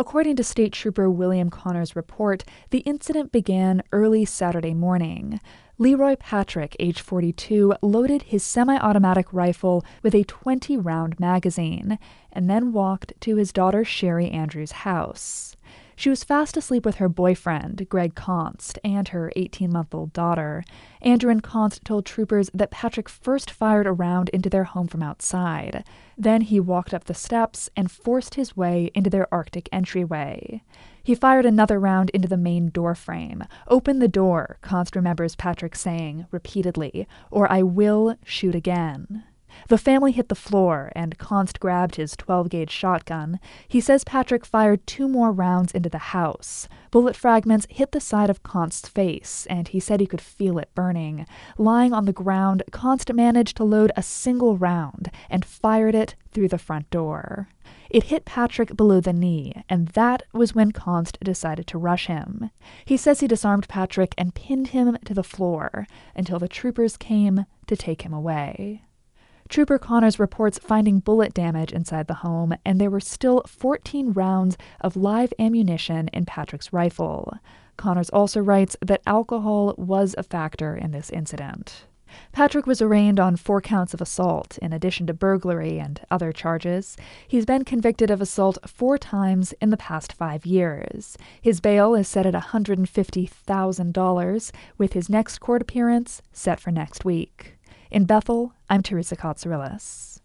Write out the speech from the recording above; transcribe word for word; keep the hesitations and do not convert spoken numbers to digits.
According to State Trooper William Connor's report, the incident began early Saturday morning. Leroy Patrick, age forty-two, loaded his semi-automatic rifle with a twenty-round magazine and then walked to his daughter Sherry Andrews' house. She was fast asleep with her boyfriend, Greg Const, and her eighteen-month-old daughter. Andrew and Const told troopers that Patrick first fired a round into their home from outside. Then he walked up the steps and forced his way into their Arctic entryway. He fired another round into the main door frame. "Open the door," Const remembers Patrick saying repeatedly, "or I will shoot again." The family hit the floor, and Const grabbed his twelve-gauge shotgun. He says Patrick fired two more rounds into the house. Bullet fragments hit the side of Const's face, and he said he could feel it burning. Lying on the ground, Const managed to load a single round and fired it through the front door. It hit Patrick below the knee, and that was when Const decided to rush him. He says he disarmed Patrick and pinned him to the floor until the troopers came to take him away. Trooper Connors reports finding bullet damage inside the home, and there were still fourteen rounds of live ammunition in Patrick's rifle. Connors also writes that alcohol was a factor in this incident. Patrick was arraigned on four counts of assault, in addition to burglary and other charges. He's been convicted of assault four times in the past five years. His bail is set at one hundred fifty thousand dollars, with his next court appearance set for next week. In Bethel, I'm Teresa Katsourelis.